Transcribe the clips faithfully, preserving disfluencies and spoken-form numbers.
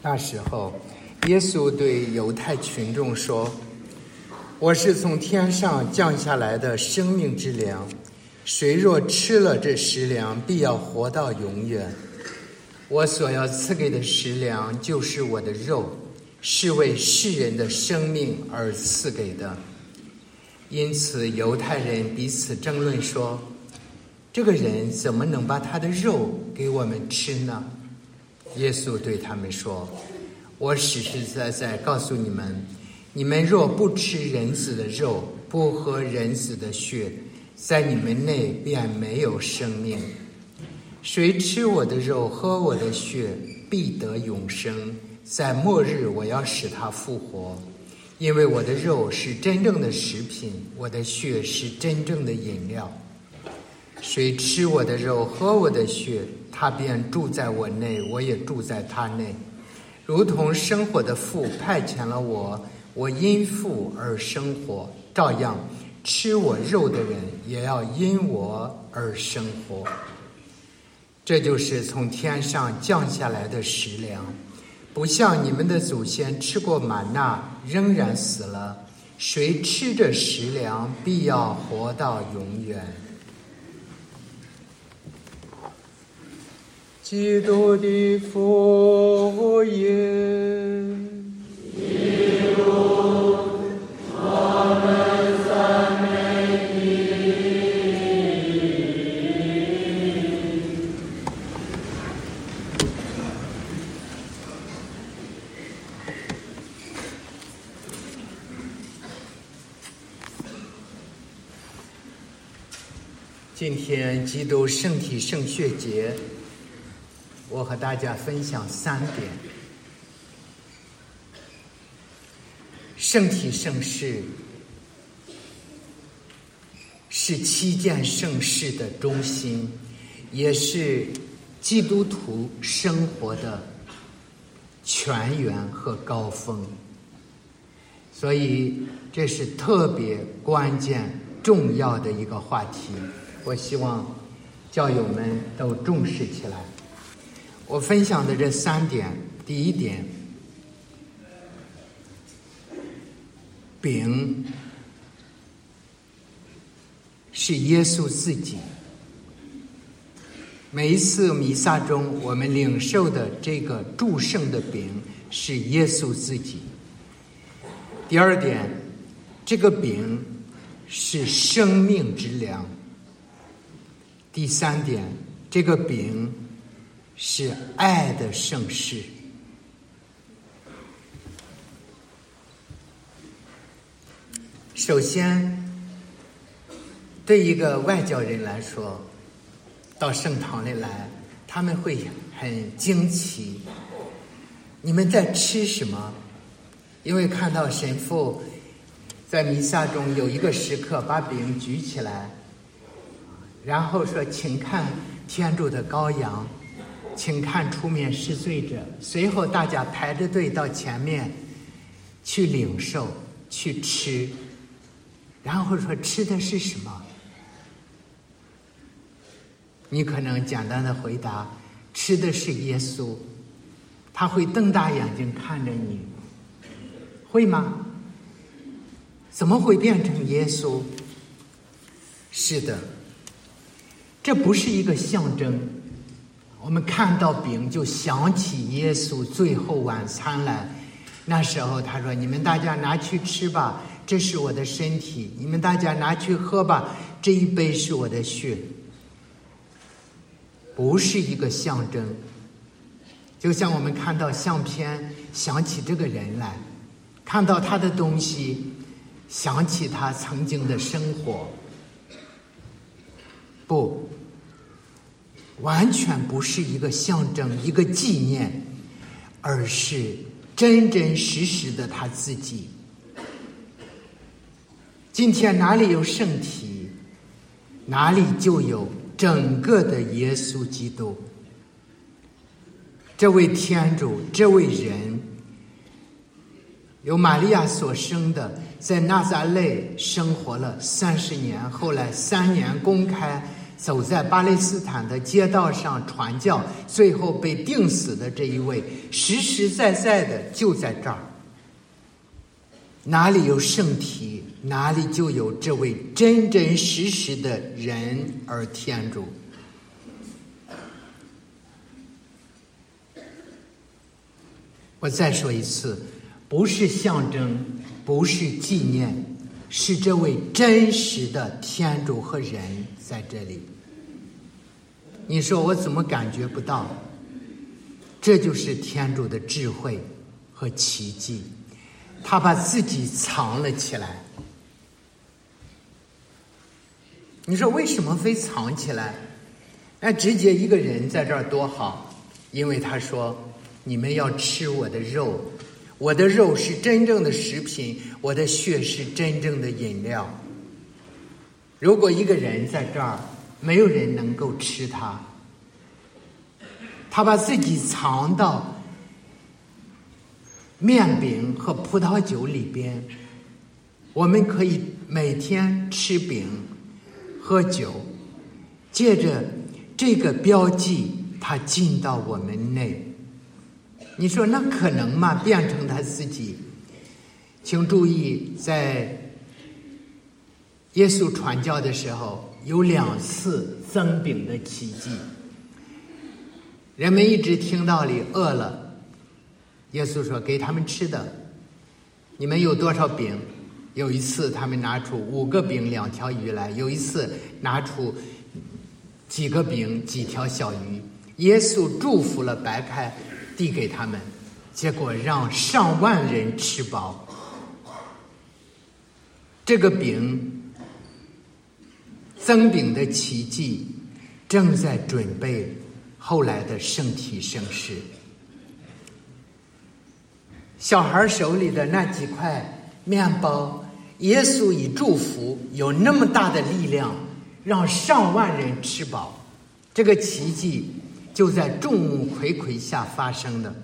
那时候，耶稣对犹太群众说：“我是从天上降下来的生命之粮，谁若吃了这食粮，必要活到永远。我所要赐给的食粮，就是我的肉，是为世人的生命而赐给的。”因此，犹太人彼此争论说：“这个人怎么能把他的肉给我们吃呢？”耶稣对他们说：“我实实在在告诉你们，你们若不吃人子的肉，不喝人子的血，在你们内便没有生命。谁吃我的肉，喝我的血，必得永生。在末日，我要使他复活。因为我的肉是真正的食品，我的血是真正的饮料。谁吃我的肉，喝我的血，他便住在我内，我也住在他内。如同生活的父派遣了我，我因父而生活，照样吃我肉的人也要因我而生活。这就是从天上降下来的食粮，不像你们的祖先吃过玛纳，仍然死了。谁吃这食粮，必要活到永远。”基督的福音。基督，我们赞美你。今天基督圣体圣血节，我和大家分享三点。圣体圣事是七件圣事的中心，也是基督徒生活的泉源和高峰，所以这是特别关键重要的一个话题，我希望教友们都重视起来。我分享的这三点，第一点，饼是耶稣自己。每一次弥撒中我们领受的这个祝圣的饼是耶稣自己。第二点，这个饼是生命之粮。第三点，这个饼是爱的圣事。首先，对一个外教人来说，到圣堂里来，他们会很惊奇，你们在吃什么？因为看到神父在弥撒中有一个时刻把饼举起来，然后说：“请看天主的羔羊，请看出面施罪者。”随后大家排着队到前面去领受去吃，然后说：“吃的是什么？”你可能简单的回答：“吃的是耶稣。”他会瞪大眼睛看着你，会吗？怎么会变成耶稣？是的，这不是一个象征。我们看到饼就想起耶稣最后晚餐来，那时候他说：“你们大家拿去吃吧，这是我的身体；你们大家拿去喝吧，这一杯是我的血。”不是一个象征，就像我们看到相片想起这个人来，看到他的东西想起他曾经的生活。不，完全不是一个象征，一个纪念，而是真真实实的他自己。今天哪里有圣体，哪里就有整个的耶稣基督。这位天主，这位人，由玛利亚所生的，在纳撒勒生活了三十年，后来三年公开走在巴勒斯坦的街道上传教，最后被钉死的这一位，实实在在的就在这儿。哪里有圣体，哪里就有这位真真实实的人而天主。我再说一次，不是象征，不是纪念，是这位真实的天主和人在这里。你说我怎么感觉不到？这就是天主的智慧和奇迹，他把自己藏了起来。你说为什么非藏起来？那直接一个人在这儿多好，因为他说你们要吃我的肉，我的肉是真正的食品，我的血是真正的饮料。如果一个人在这儿，没有人能够吃他，他把自己藏到面饼和葡萄酒里边，我们可以每天吃饼喝酒，借着这个标记他进到我们内。你说那可能吗？变成他自己。请注意，在耶稣传教的时候有两次增饼的奇迹。人们一直听到里饿了，耶稣说给他们吃的，你们有多少饼？有一次他们拿出五个饼两条鱼来，有一次拿出几个饼几条小鱼，耶稣祝福了，掰开递给他们，结果让上万人吃饱。这个饼增饼的奇迹正在准备后来的圣体圣事。小孩手里的那几块面包，耶稣以祝福，有那么大的力量让上万人吃饱，这个奇迹就在众目睽睽下发生的。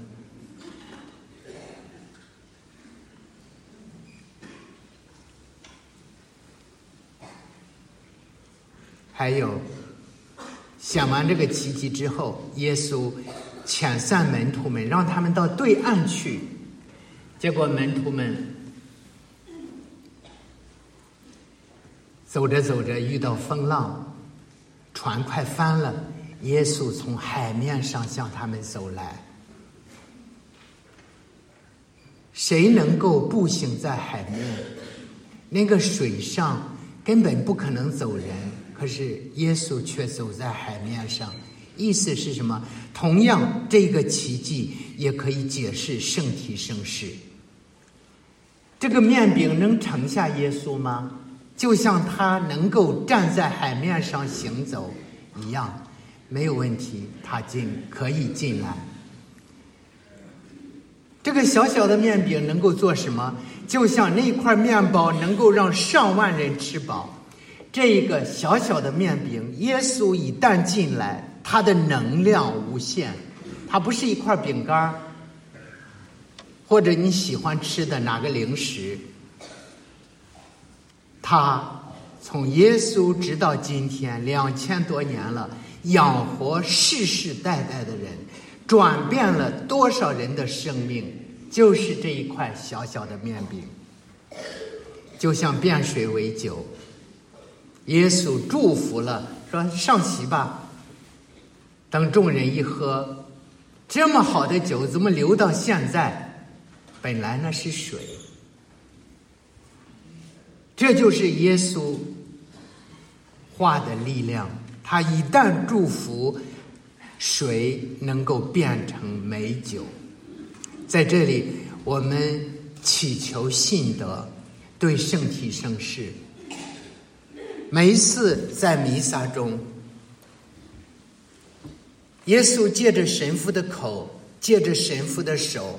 还有想完这个奇迹之后，耶稣遣散门徒们，让他们到对岸去，结果门徒们走着走着遇到风浪，船快翻了，耶稣从海面上向他们走来。谁能够步行在海面？那个水上根本不可能走人，可是耶稣却走在海面上。意思是什么？同样，这个奇迹也可以解释圣体圣事。这个面饼能盛下耶稣吗？就像他能够站在海面上行走一样，没有问题，他进可以进来。这个小小的面饼能够做什么？就像那块面包能够让上万人吃饱，这一个小小的面饼，耶稣一旦进来，他的能量无限。它不是一块饼干，或者你喜欢吃的哪个零食，他从耶稣直到今天两千多年了，养活世世代代的人，转变了多少人的生命，就是这一块小小的面饼，就像变水为酒。耶稣祝福了，说上席吧。等众人一喝，这么好的酒怎么留到现在？本来那是水。这就是耶稣话的力量，他一旦祝福，水能够变成美酒。在这里我们祈求信德，对圣体圣事。每一次在弥撒中，耶稣借着神父的口，借着神父的手，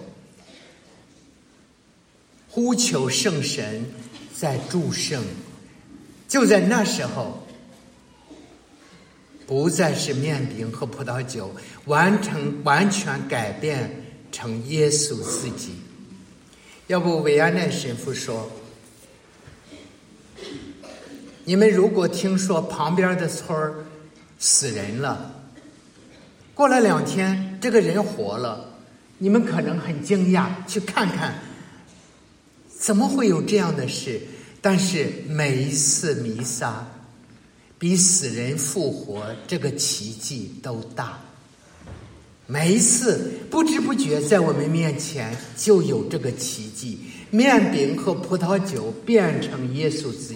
呼求圣神在祝圣。就在那时候，不再是面饼和葡萄酒，完成完全改变成耶稣自己。要不维安奈神父说，你们如果听说旁边的村儿死人了。过了两天，这个人活了，你们可能很惊讶，去看看怎么会有这样的事。但是每一次弥撒比死人复活这个奇迹都大，每一次不知不觉在我们面前就有这个奇迹，面饼和葡萄酒变成耶稣自己。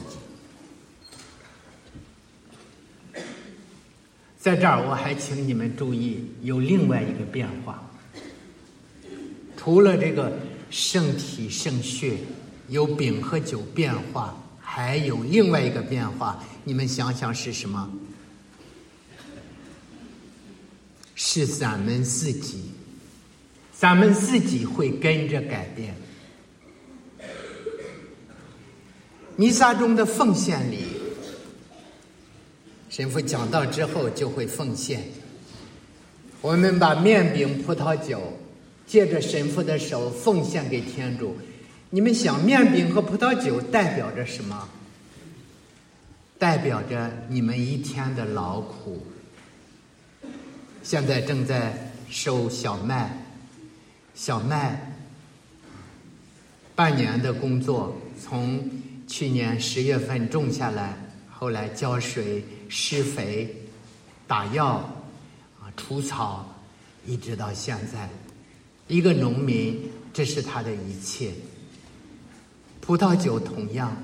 在这儿我还请你们注意，有另外一个变化，除了这个圣体圣血有饼和酒变化，还有另外一个变化，你们想想是什么？是咱们自己，咱们自己会跟着改变。弥撒中的奉献礼，神父讲到之后就会奉献。我们把面饼、葡萄酒借着神父的手奉献给天主。你们想，面饼和葡萄酒代表着什么？代表着你们一天的劳苦。现在正在收小麦，小麦半年的工作，从去年十月份种下来，后来浇水、施肥、打药啊、除草，一直到现在。一个农民，这是他的一切。葡萄酒同样，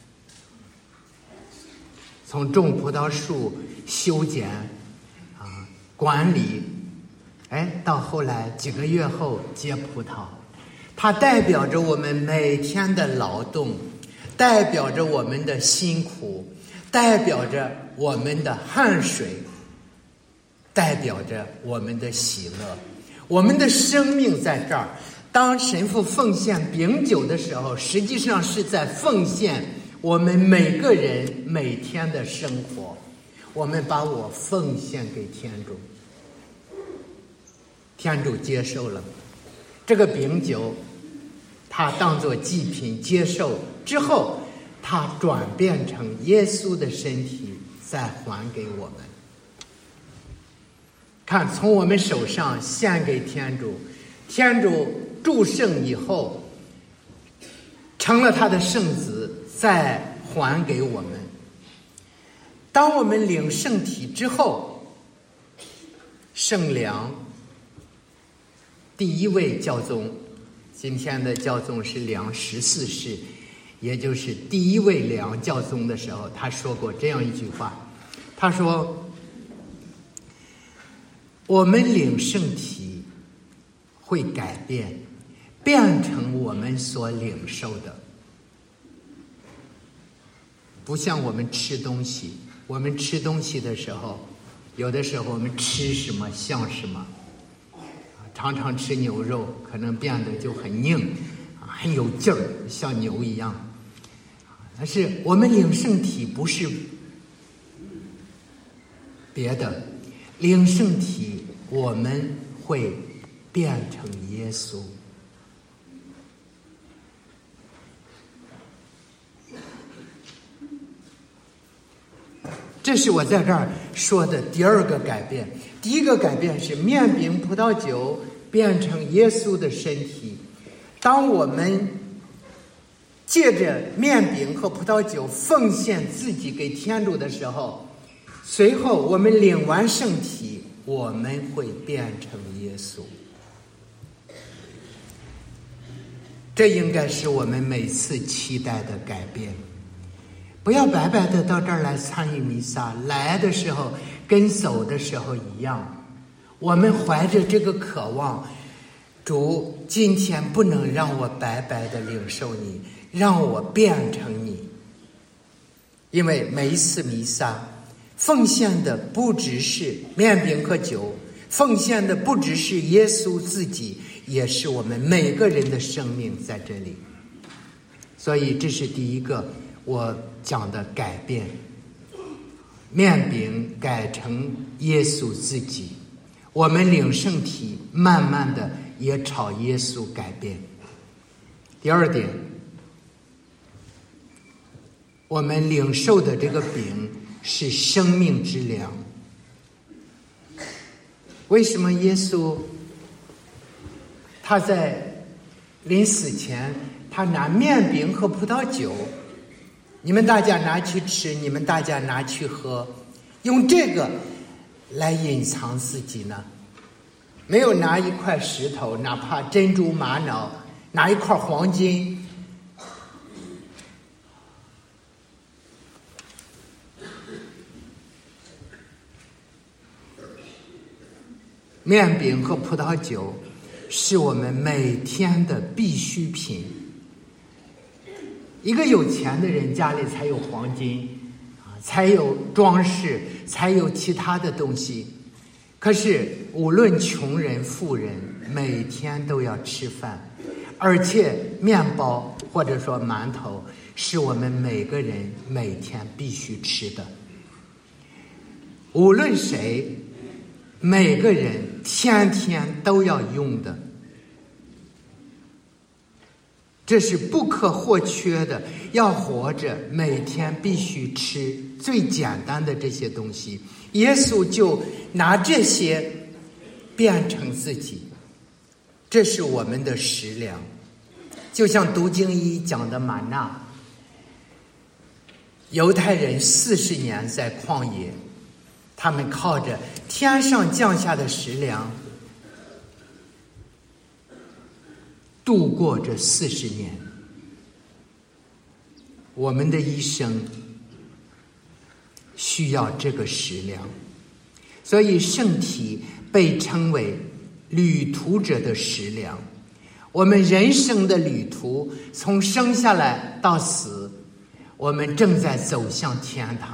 从种葡萄树、修剪啊、管理，哎，到后来几个月后结葡萄，它代表着我们每天的劳动，代表着我们的辛苦，代表着我们的汗水，代表着我们的喜乐。我们的生命在这儿。当神父奉献饼酒的时候，实际上是在奉献我们每个人每天的生活。我们把我奉献给天主，天主接受了这个饼酒，他当作祭品接受之后，他转变成耶稣的身体再还给我们。看，从我们手上献给天主，天主祝圣以后成了他的圣子，再还给我们。当我们领圣体之后，圣良第一位教宗，今天的教宗是良十四世，也就是第一位良教宗的时候，他说过这样一句话，他说，我们领圣体会改变，变成我们所领受的。不像我们吃东西，我们吃东西的时候，有的时候我们吃什么像什么，常常吃牛肉可能变得就很硬，很有劲儿，像牛一样。但是我们领圣体不是别的，领圣体我们会变成耶稣。这是我在这儿说的第二个改变。第一个改变是面饼、葡萄酒变成耶稣的身体。当我们借着面饼和葡萄酒奉献自己给天主的时候，随后我们领完圣体，我们会变成耶稣。这应该是我们每次期待的改变。不要白白的到这儿来参与弥撒，来的时候跟走的时候一样。我们怀着这个渴望，主，今天不能让我白白的领受你，让我变成你。因为每一次弥撒奉献的不只是面饼和酒，奉献的不只是耶稣自己，也是我们每个人的生命在这里。所以这是第一个我讲的改变，面饼改成耶稣自己，我们领圣体慢慢的也朝耶稣改变。第二点，我们领受的这个饼是生命之粮， 为什么耶稣他在临死前，他拿面饼和葡萄酒，你们大家拿去吃，你们大家拿去喝，用这个来隐藏自己呢？没有拿一块石头，哪怕珍珠玛瑙，拿一块黄金，面饼和葡萄酒是我们每天的必需品。一个有钱的人家里才有黄金，才有装饰，才有其他的东西。可是无论穷人富人，每天都要吃饭，而且面包或者说馒头是我们每个人每天必须吃的。无论谁，每个人天天都要用的，这是不可或缺的。要活着，每天必须吃最简单的这些东西。耶稣就拿这些变成自己，这是我们的食粮。就像读经一讲的玛纳，犹太人四十年在旷野，他们靠着天上降下的食粮度过这四十年。我们的一生需要这个食粮，所以圣体被称为旅途者的食粮。我们人生的旅途，从生下来到死，我们正在走向天堂。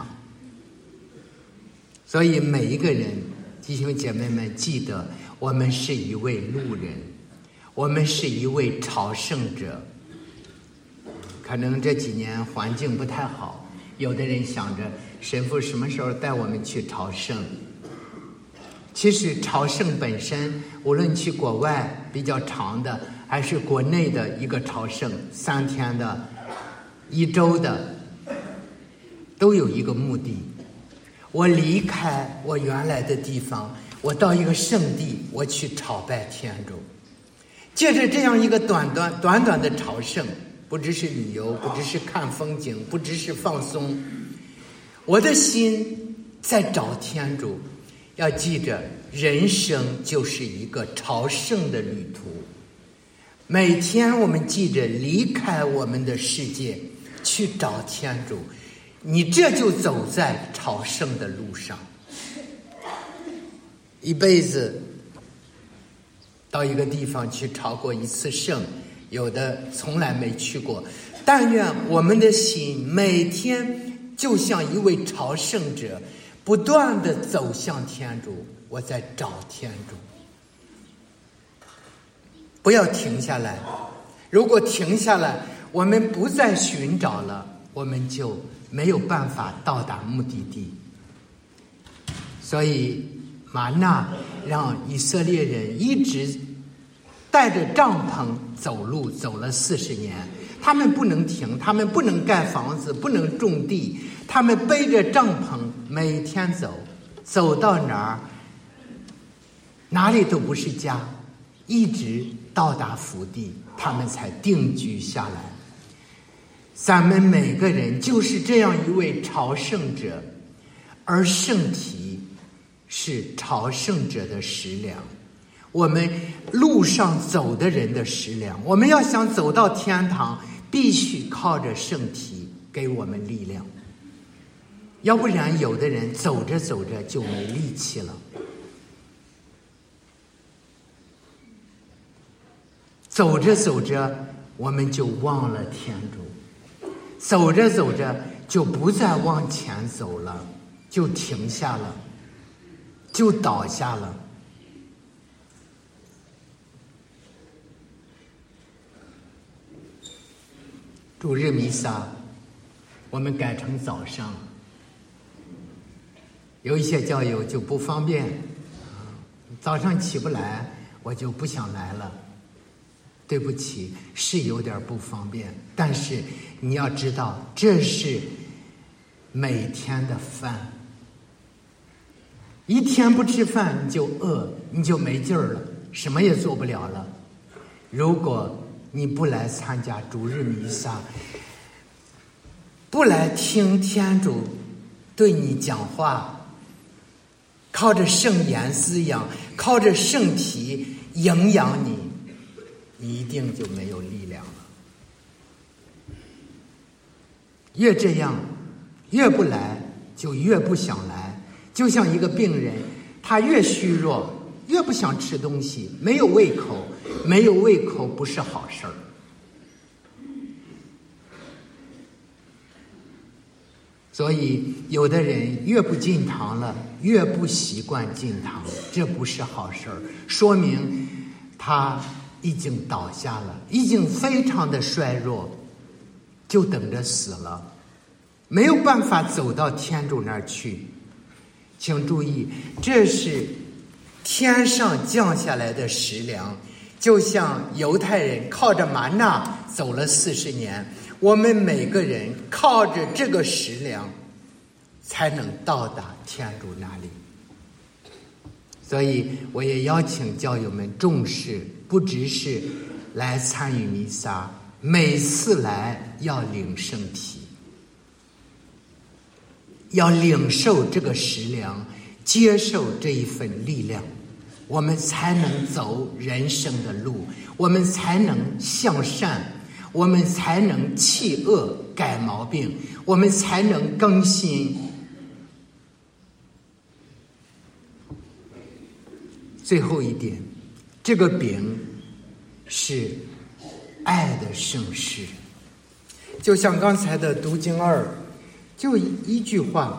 所以每一个人，弟兄姐妹们，记得我们是一位路人，我们是一位朝圣者。可能这几年环境不太好，有的人想着神父什么时候带我们去朝圣。其实朝圣本身，无论去国外比较长的，还是国内的一个朝圣，三天的、一周的，都有一个目的。我离开我原来的地方，我到一个圣地，我去朝拜天主。借着这样一个短短短短的朝圣，不只是旅游，不只是看风景，不只是放松，我的心在找天主。要记着，人生就是一个朝圣的旅途。每天我们记着离开我们的世界，去找天主，你这就走在朝圣的路上。一辈子到一个地方去朝过一次圣，有的从来没去过。但愿我们的心每天就像一位朝圣者，不断地走向天主。我在找天主，不要停下来。如果停下来，我们不再寻找了，我们就没有办法到达目的地。所以玛纳让以色列人一直带着帐篷走路，走了四十年。他们不能停，他们不能盖房子，不能种地，他们背着帐篷每天走，走到哪儿哪里都不是家，一直到达福地，他们才定居下来。咱们每个人就是这样一位朝圣者，而圣体是朝圣者的食粮，我们路上走的人的食粮。我们要想走到天堂，必须靠着圣体给我们力量，要不然有的人走着走着就没力气了。走着走着我们就忘了天主，走着走着就不再往前走了，就停下了，就倒下了。主日弥撒我们改成早上，有一些教友就不方便，早上起不来，我就不想来了。对不起，是有点不方便，但是你要知道，这是每天的饭。 一天不吃饭你就饿，你就没劲儿了，什么也做不了了。如果你不来参加主日弥撒，不来听天主对你讲话，靠着圣言滋养，靠着圣体营养你，你一定就没有力量了。越这样，越不来就越不想来，就像一个病人，他越虚弱越不想吃东西，没有胃口，没有胃口不是好事儿。所以有的人越不进堂了，越不习惯进堂，这不是好事儿，说明他已经倒下了，已经非常的衰弱，就等着死了，没有办法走到天主那儿去。请注意，这是天上降下来的食粮，就像犹太人靠着玛纳走了四十年，我们每个人靠着这个食粮才能到达天主那里。所以我也邀请教友们重视，不只是来参与弥撒，每次来要领圣体，要领受这个食粮，接受这一份力量，我们才能走人生的路，我们才能向善，我们才能弃恶改毛病，我们才能更新。最后一点，这个饼是爱的圣事，就像刚才的读经二，就一句话，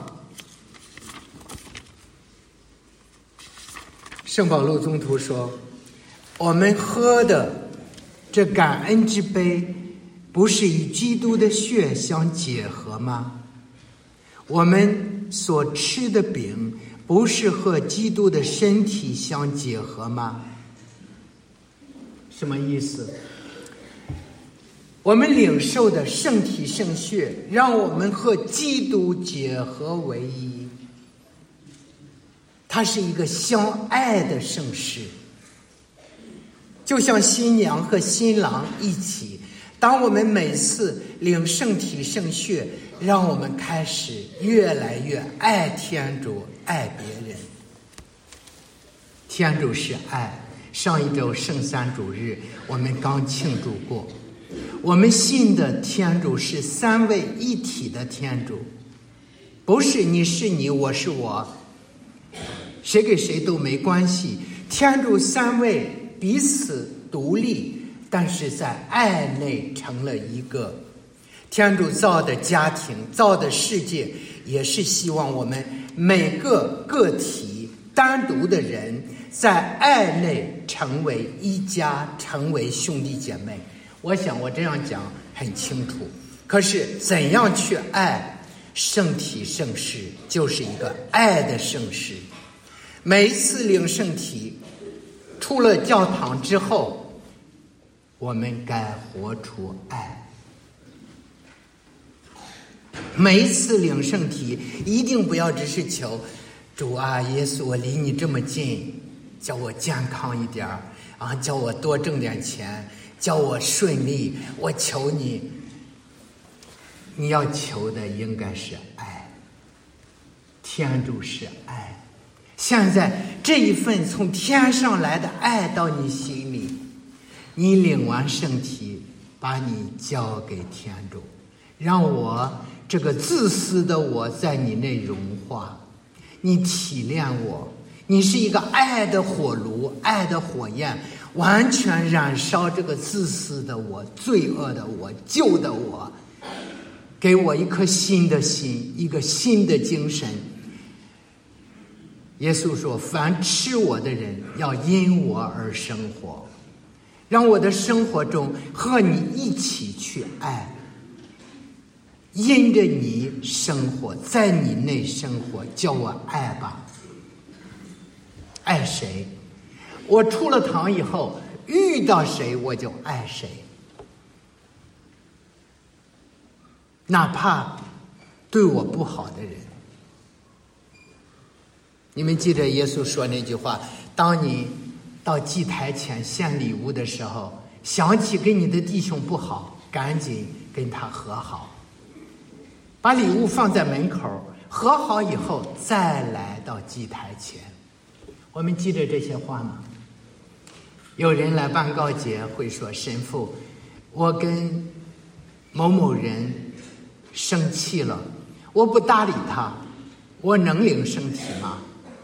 圣保禄宗徒说，我们喝的这感恩之杯不是与基督的血相结合吗？我们所吃的饼不是和基督的身体相结合吗？什么意思？我们领受的圣体圣血让我们和基督结合为一，它是一个相爱的圣事，就像新娘和新郎一起。当我们每次领圣体圣血，让我们开始越来越爱天主，爱别人。天主是爱，上一周圣三主日我们刚庆祝过，我们信的天主是三位一体的天主，不是你是你，我是我，谁给谁都没关系。天主三位彼此独立，但是在爱内成了一个。天主造的家庭，造的世界，也是希望我们每个个体单独的人在爱内成为一家，成为兄弟姐妹。我想我这样讲很清楚，可是怎样去爱？圣体圣事就是一个爱的圣事。每一次领圣体，出了教堂之后，我们该活出爱。每一次领圣体，一定不要只是求主啊，耶稣，我离你这么近，叫我健康一点啊，叫我多挣点钱，叫我顺利，我求你。你要求的应该是爱，天主是爱。现在这一份从天上来的爱到你心里，你领完圣体，把你交给天主，让我这个自私的我在你内融化，你体谅我，你是一个爱的火炉，爱的火焰，完全燃烧这个自私的我，罪恶的我，旧的我，给我一颗新的心，一个新的精神。耶稣说，凡吃我的人要因我而生活，让我的生活中和你一起去爱，因着你生活，在你内生活，叫我爱吧。爱谁？我出了堂以后，遇到谁我就爱谁，哪怕对我不好的人。 你们记着耶稣说那句话，当你到祭台前献礼物的时候，想起跟你的弟兄不好，赶紧跟他和好，把礼物放在门口，和好以后再来到祭台前。我们记着这些话吗？有人来办告解会说，神父，我跟某某人生气了，我不搭理他，我能领圣体吗？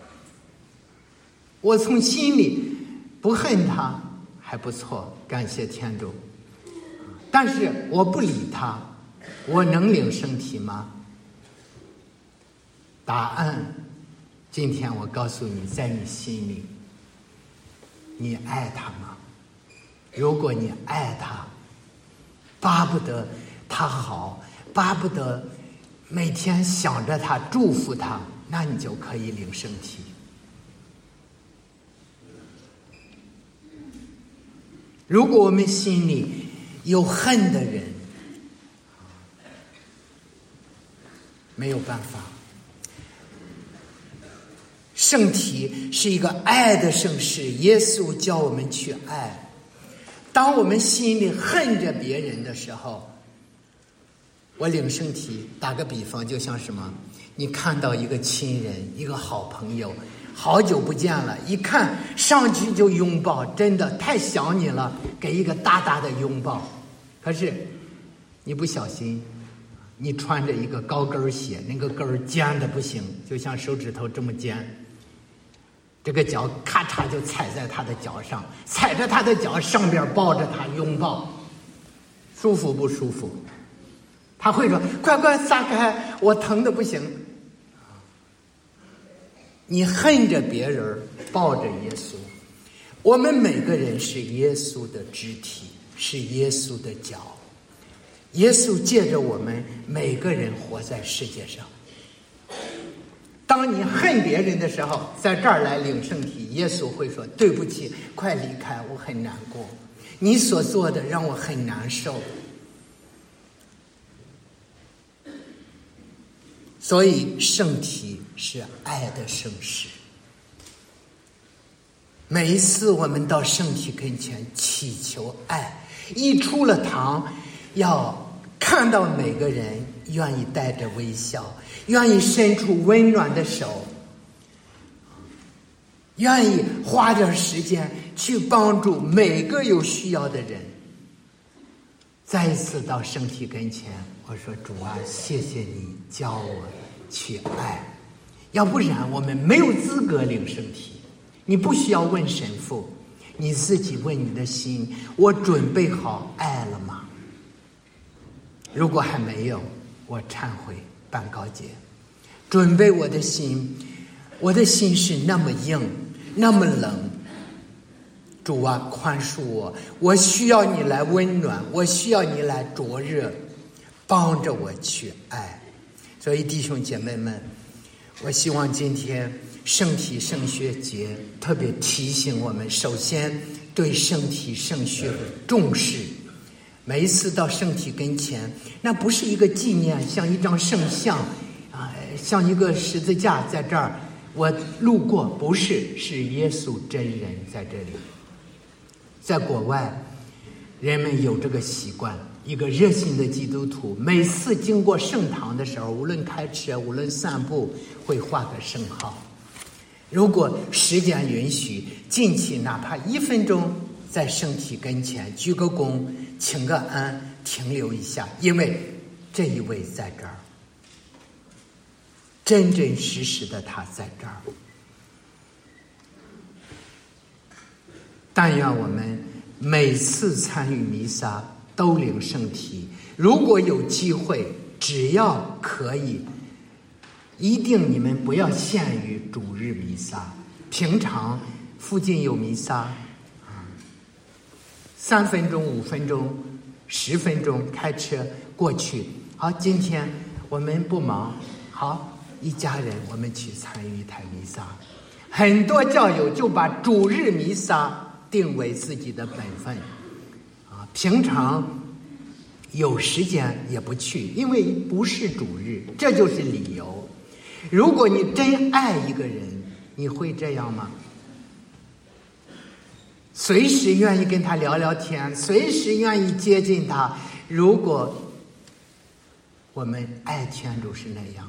我从心里不恨他还不错，感谢天主，但是我不理他，我能领圣体吗？答案今天我告诉你，在你心里，你爱他吗？如果你爱他，巴不得他好，巴不得每天想着他，祝福他，那你就可以领圣体。如果我们心里有恨的人，没有办法。圣体是一个爱的圣事，耶稣教我们去爱。当我们心里恨着别人的时候，我领圣体，打个比方，就像什么？你看到一个亲人，一个好朋友，好久不见了，一看上去就拥抱，真的太想你了，给一个大大的拥抱。可是你不小心，你穿着一个高跟鞋，那个跟儿尖的不行，就像手指头这么尖，这个脚咔嚓就踩在他的脚上，踩着他的脚上边抱着他拥抱，舒服不舒服？他会说，快快撒开，我疼的不行。你恨着别人，抱着耶稣。我们每个人是耶稣的肢体，是耶稣的脚。耶稣借着我们每个人活在世界上。当你恨别人的时候，在这儿来领圣体，耶稣会说，对不起，快离开，我很难过，你所做的让我很难受。所以圣体是爱的圣事。每一次我们到圣体跟前祈求爱，一出了堂，要看到每个人愿意带着微笑，愿意伸出温暖的手，愿意花点时间去帮助每个有需要的人。再一次到圣体跟前，我说，主啊，谢谢你教我去爱，要不然我们没有资格领圣体。你不需要问神父，你自己问你的心，我准备好爱了吗？如果还没有，我忏悔，办告解，准备我的心。我的心是那么硬，那么冷，主啊，宽恕我，我需要你来温暖，我需要你来灼热，帮着我去爱。所以弟兄姐妹们，我希望今天圣体圣血节特别提醒我们，首先对圣体圣血的重视。每一次到圣体跟前，那不是一个纪念，像一张圣像啊，像一个十字架在这儿，我路过，不是，是耶稣真人在这里。在国外，人们有这个习惯，一个热心的基督徒，每次经过圣堂的时候，无论开车，无论散步，会画个圣号。如果时间允许，近期哪怕一分钟，在圣体跟前鞠个躬，请个安，停留一下，因为这一位在这儿，真真实实的他在这儿。但愿我们每次参与弥撒都领圣体，如果有机会，只要可以，一定你们不要限于主日弥撒，平常附近有弥撒，三分钟、五分钟、十分钟开车过去。好，今天我们不忙，好，一家人我们去参与一台弥撒。很多教友就把主日弥撒定为自己的本分，啊，平常有时间也不去，因为不是主日，这就是理由。如果你真爱一个人， 你会这样吗？随时愿意跟他聊聊天，随时愿意接近他。如果我们爱天主是那样，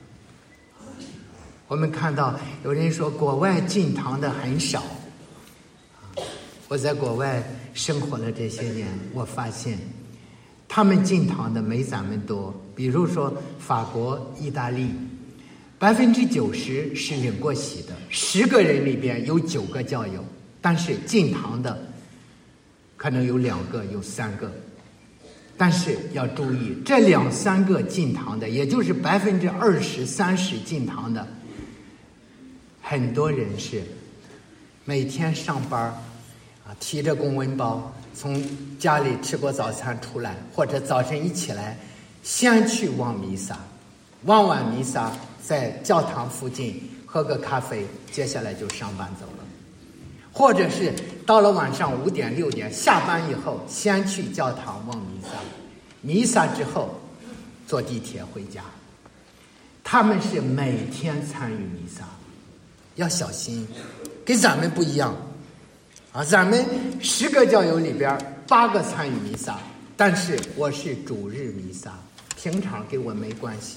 我们看到有人说国外进堂的很少，我在国外生活了这些年，我发现他们进堂的没咱们多。比如说法国、意大利，百分之九十是领过洗的，十个人里边有九个教友，但是进堂的可能有两个，有三个。但是要注意，这两三个进堂的，也就是百分之二十、三十进堂的，很多人是每天上班啊，提着公文包从家里吃过早餐出来，或者早晨一起来，先去望弥撒，望完弥撒在教堂附近喝个咖啡，接下来就上班走了。或者是到了晚上五点六点下班以后，先去教堂望弥撒，弥撒之后坐地铁回家。他们是每天参与弥撒，要小心，跟咱们不一样啊！咱们十个教友里边八个参与弥撒，但是我是主日弥撒，平常跟我没关系。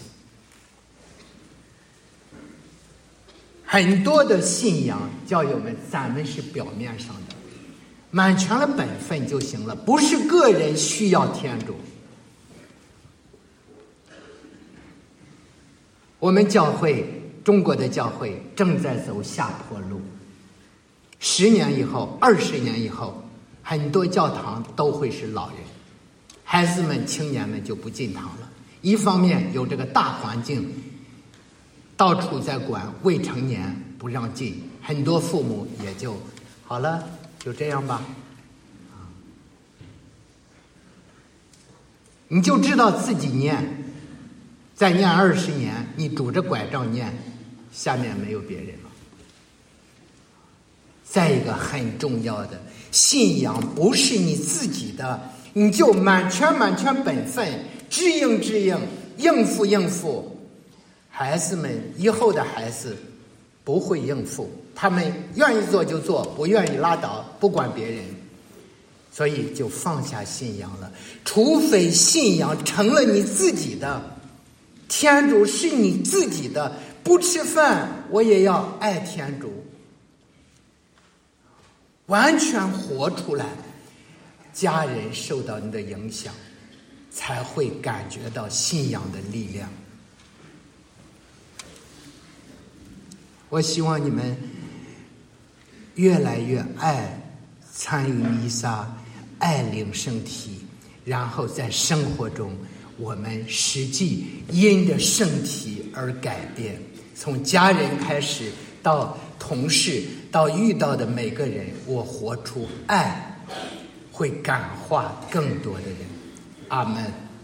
很多的信仰教友们，咱们是表面上的，满全了本分就行了，不是个人需要天主。我们教会，中国的教会正在走下坡路，十年以后、二十年以后，很多教堂都会是老人，孩子们、青年们就不进堂了。一方面有这个大环境，到处在管未成年不让进，很多父母也就好了，就这样吧。你就知道自己念，再念二十年，你拄着拐杖念，下面没有别人了。再一个很重要的，信仰不是你自己的，你就满全满全本分，知应知应，应付应付。孩子们以后的孩子不会应付，他们愿意做就做，不愿意拉倒，不管别人，所以就放下信仰了。除非信仰成了你自己的，天主是你自己的，不吃饭我也要爱天主，完全活出来，家人受到你的影响，才会感觉到信仰的力量。我希望你们越来越爱参与弥撒，爱领圣体，然后在生活中我们实际因着圣体而改变，从家人开始，到同事，到遇到的每个人，我活出爱，会感化更多的人。阿们。